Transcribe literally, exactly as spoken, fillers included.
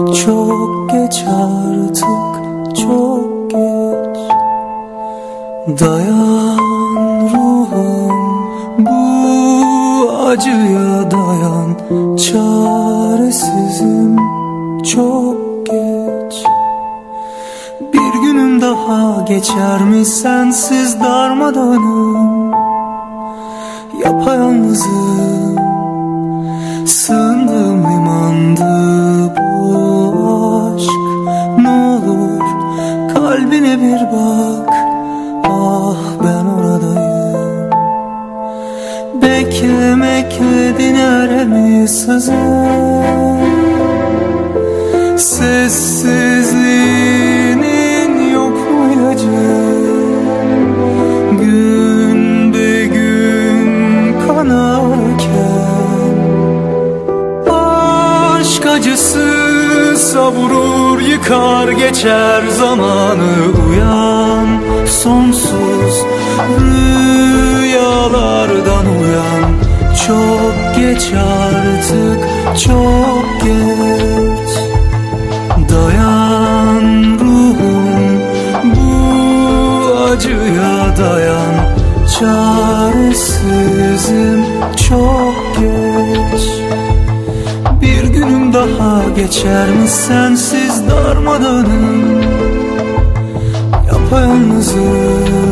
Çok geç artık, çok geç. Dayan ruhum, bu acıya dayan. Çaresizim, çok geç. Bir günüm daha geçer mi sensiz darmadağınım? Yapayalnızım, sığındığım limandı bu aşk. Ne olur kalbine bir bak, ah ben oradayım. Beklemekle diner mi sızım? Sessizliğinin yok mu ilacı? Gün be gün kanarken aşk acısı savurur, yıkar geçer zamanı. Uyan, sonsuz rüyalardan uyan. Çok geç artık, çok geç. Dayan ruhum, bu acıya dayan. Çaresizim, çok geç. Bir günüm daha geçer mi sensiz darmadağınım? Yapayalnızım.